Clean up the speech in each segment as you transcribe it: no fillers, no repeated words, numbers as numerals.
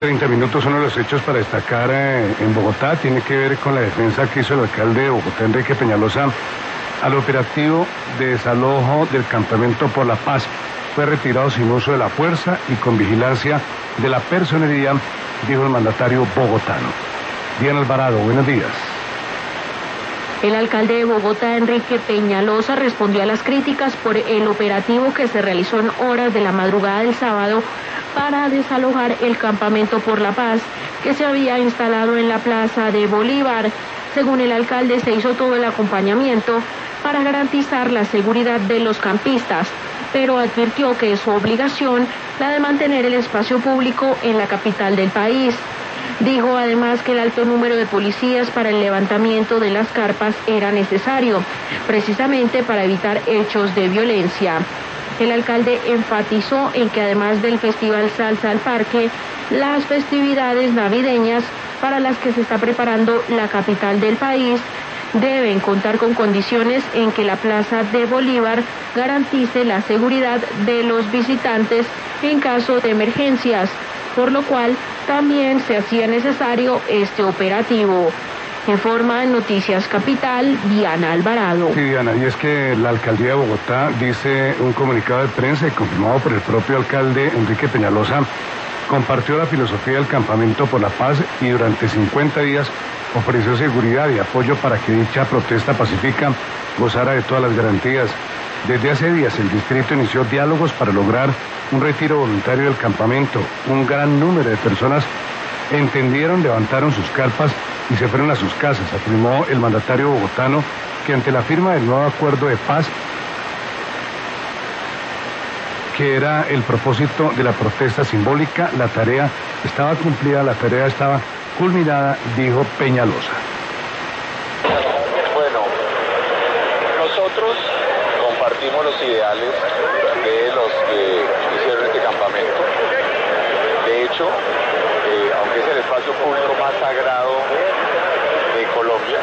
30 minutos, uno de los hechos para destacar en Bogotá tiene que ver con la defensa que hizo el alcalde de Bogotá, Enrique Peñalosa, al operativo de desalojo del campamento por la paz. Fue retirado sin uso de la fuerza y con vigilancia de la personería, dijo el mandatario bogotano. Diana Alvarado, buenos días. El alcalde de Bogotá, Enrique Peñalosa, respondió a las críticas por el operativo que se realizó en horas de la madrugada del sábado para desalojar el campamento por la paz que se había instalado en la plaza de Bolívar. Según el alcalde, se hizo todo el acompañamiento para garantizar la seguridad de los campistas, pero advirtió que es su obligación la de mantener el espacio público en la capital del país. Dijo además que el alto número de policías para el levantamiento de las carpas era necesario, precisamente para evitar hechos de violencia. El alcalde enfatizó en que además del Festival Salsa al Parque, las festividades navideñas para las que se está preparando la capital del país deben contar con condiciones en que la Plaza de Bolívar garantice la seguridad de los visitantes en caso de emergencias, por lo cual también se hacía necesario este operativo. Informa en Noticias Capital, Diana Alvarado. Sí, Diana, y es que la alcaldía de Bogotá, dice un comunicado de prensa y confirmado por el propio alcalde Enrique Peñalosa, compartió la filosofía del campamento por la paz y durante 50 días ofreció seguridad y apoyo para que dicha protesta pacífica gozara de todas las garantías. Desde hace días el distrito inició diálogos para lograr un retiro voluntario del campamento. Un gran número de personas entendieron, levantaron sus carpas y se fueron a sus casas, afirmó el mandatario bogotano, que ante la firma del nuevo acuerdo de paz, que era el propósito de la protesta simbólica, la tarea estaba cumplida, la tarea estaba culminada, dijo Peñalosa. Bueno, nosotros compartimos los ideales de los que hicieron este campamento. De hecho, aunque es el espacio público más sagrado de Colombia,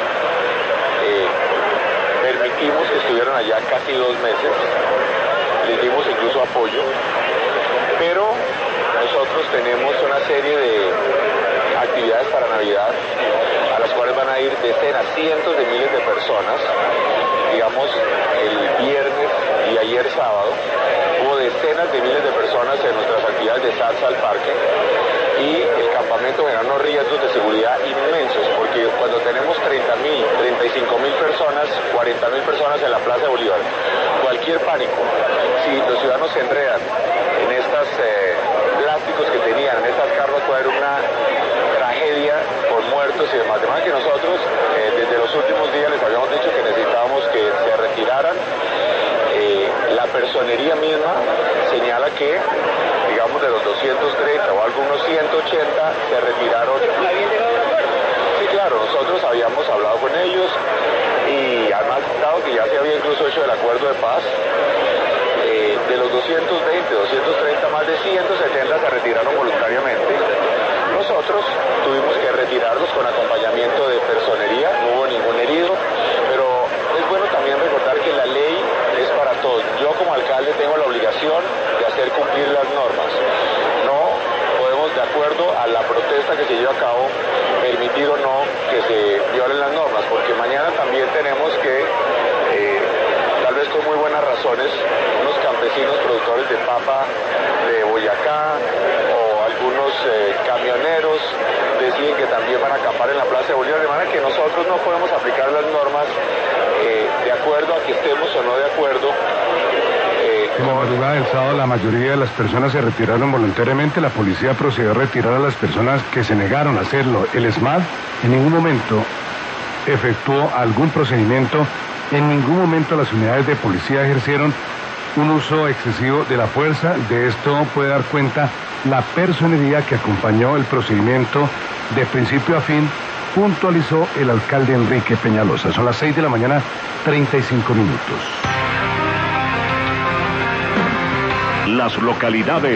permitimos que estuvieran allá casi 2 meses, les dimos incluso apoyo, pero nosotros tenemos una serie de actividades para Navidad a las cuales van a ir decenas, cientos de miles de personas. Digamos, el viernes y ayer sábado hubo decenas de miles de personas en nuestras actividades de Salsa al Parque, y el campamento genera unos riesgos de seguridad inmensos, porque cuando tenemos 30.000, 35.000 personas, 40.000 personas en la Plaza de Bolívar, cualquier pánico, si los ciudadanos se enredan en estos plásticos que tenían, en estas carpas, puede haber una tragedia por muertos y demás. De manera que nosotros desde los últimos días les habíamos dicho que necesitábamos que se retiraran. La personería misma señala que, digamos, de los 230 o algunos 180 se retiraron. Sí, claro, nosotros habíamos hablado con ellos y además, dado que ya se había incluso hecho el acuerdo de paz, de los 220, 230, más de 170 se retiraron voluntariamente. Nosotros tuvimos que retirarlos con acompañamiento de personería, no hubo ningún herido, pero es bueno también recordar que la ley es para todos. Yo como alcalde tengo la obligación de hacer cumplir las normas. No podemos, de acuerdo a la protesta que se lleva a cabo, permitir o no que se violen las normas, porque mañana también tenemos que, tal vez con muy buenas razones, unos campesinos productores de papa de Boyacá o algunos camioneros deciden que también van a acampar en la Plaza de Bolívar, de manera que nosotros no podemos aplicar las normas de acuerdo a que estemos o no de acuerdo. En la madrugada del sábado la mayoría de las personas se retiraron voluntariamente. La policía procedió a retirar a las personas que se negaron a hacerlo. El SMAT en ningún momento efectuó algún procedimiento, en ningún momento las unidades de policía ejercieron un uso excesivo de la fuerza. De esto puede dar cuenta la personería que acompañó el procedimiento de principio a fin, puntualizó el alcalde Enrique Peñalosa. Son las 6 de la mañana, 35 minutos. Las localidades